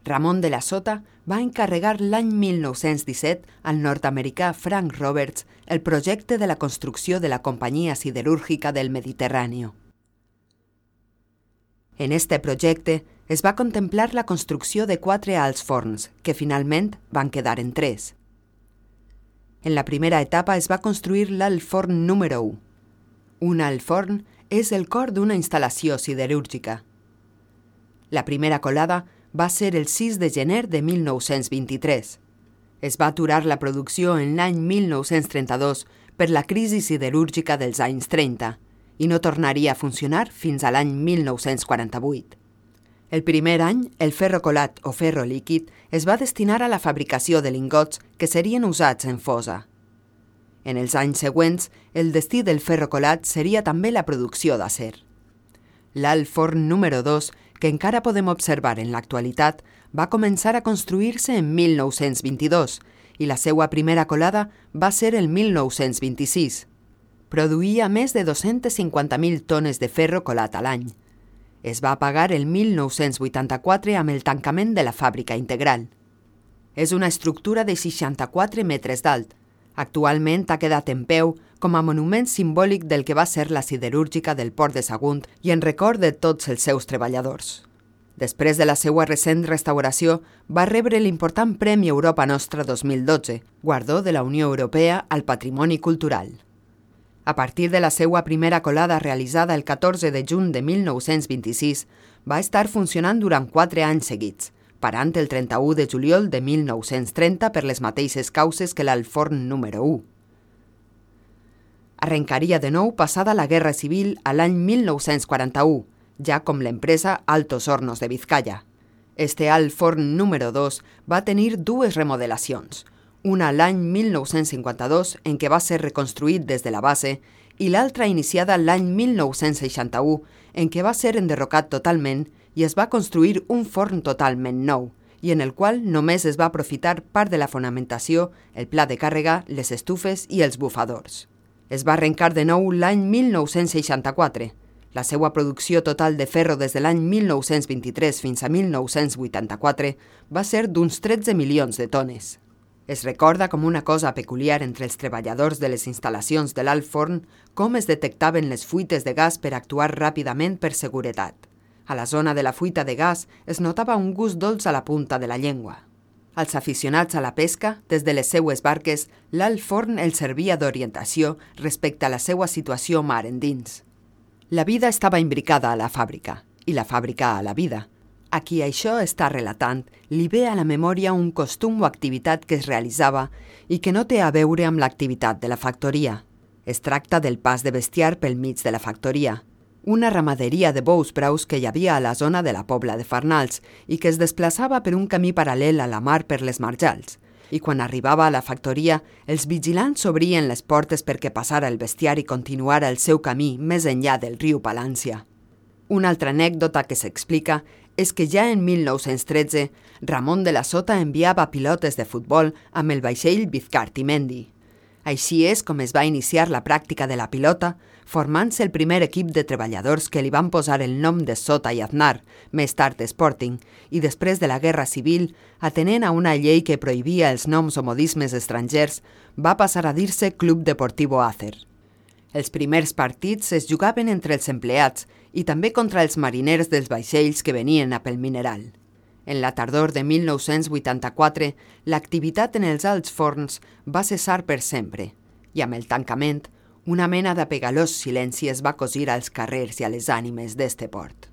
Ramon de la Sota va encarregar l'any 1917 al nord-americà Frank Roberts el projecte de la construcció de la Companyia Siderúrgica del Mediterrani. En este projecte es va contemplar la construcció de 4 alts forns, que finalment van quedar en 3. En la primera etapa es va construir l'alt forn número 1. Un alt forn és el cor d'una instal·lació siderúrgica. La primera colada va ser el 6 de gener de 1923. Es va aturar la producció en l'any 1932 per la crisi siderúrgica dels anys 30 i no tornaria a funcionar fins a l'any 1948. El primer any, el ferro colat o ferro líquid es va destinar a la fabricació de lingots que serien usats en fosa. En els anys següents, el destí del ferro colat seria també la producció d'acer. L'alt forn número 2, que encara podem observar en l'actualitat, va començar a construir-se en 1922 i la seva primera colada va ser el 1926. Produïa més de 250.000 tones de ferro colat a l'any. Es va apagar el 1984 amb el tancament de la fàbrica integral. És una estructura de 64 metres d'alt. Actualment ha quedat en peu com a monument simbòlic del que va ser la siderúrgica del Port de Sagunt i en record de tots els seus treballadors. Després de la seva recent restauració, va rebre l'important Premi Europa Nostra 2012, guardó de la Unió Europea al Patrimoni Cultural. A partir de la seva primera colada realitzada el 14 de juny de 1926, va estar funcionant durant 4 anys seguits, parant el 31 de juliol de 1930 per les mateixes causes que l'alt forn número 1. Arrencaria de nou passada la Guerra Civil a l'any 1941, ja com l'empresa Altos Hornos de Vizcaya. Este alt forn número 2 va tenir 2 remodelacions, una l'any 1952 en què va ser reconstruït des de la base i l'altra iniciada l'any 1961 en què va ser enderrocat totalment i es va construir un forn totalment nou i en el qual només es va aprofitar part de la fonamentació, el pla de càrrega, les estufes i els bufadors. Es va arrencar de nou l'any 1964. La seva producció total de ferro des de l'any 1923 fins a 1984 va ser d'uns 13 milions de tones. Es recorda com una cosa peculiar entre els treballadors de les instal·lacions de l'alt forn com es detectaven les fuites de gas per actuar ràpidament per seguretat. A la zona de la fuita de gas es notava un gust dolç a la punta de la llengua. Als aficionats a la pesca, des de les seues barques, l'alt forn els servia d'orientació respecte a la seva situació mar endins. La vida estava imbricada a la fàbrica, i la fàbrica a la vida. A qui això està relatant, li ve a la memòria un costum o activitat que es realitzava i que no té a veure amb l'activitat de la factoria. Es tracta del pas de bestiar pel mig de la factoria, una ramaderia de bous braus que hi havia a la zona de la Pobla de Farnals i que es desplaçava per un camí paral·lel a la mar per les marjals. I quan arribava a la factoria, els vigilants obrien les portes perquè passara el bestiar i continuara el seu camí més enllà del riu Palància. Una altra anècdota que s'explica és que ja en 1913 Ramon de la Sota enviava pilotes de futbol amb el vaixell Vizcartimendi. Així és com es va iniciar la pràctica de la pilota, formant-se el primer equip de treballadors que li van posar el nom de Sota i Aznar, més tard Sporting, i després de la Guerra Civil, atenent a una llei que prohibia els noms o modismes estrangers, va passar a dir-se Club Deportivo Acer. Els primers partits es jugaven entre els empleats i també contra els mariners dels vaixells que venien a pel mineral. En la tardor de 1984, l'activitat en els alts forns va cessar per sempre i amb el tancament, una mena d'apegalós silenci es va cosir als carrers i a les ànimes d'este port.